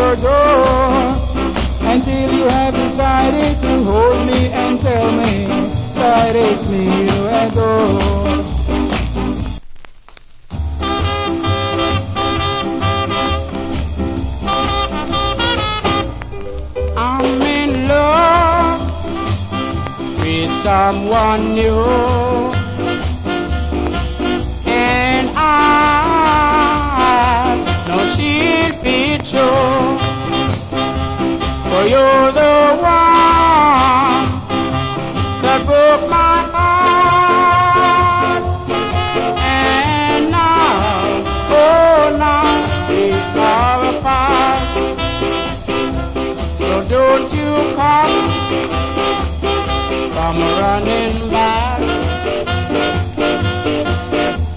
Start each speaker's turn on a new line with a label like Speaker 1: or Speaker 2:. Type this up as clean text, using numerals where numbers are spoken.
Speaker 1: your door until you have decided to hold me and tell me that it's me you adore. I'm in love with someone new, and I know she'll be true, for you're the one that broke my heart, and now, oh now, we are apart. So don't you come running back.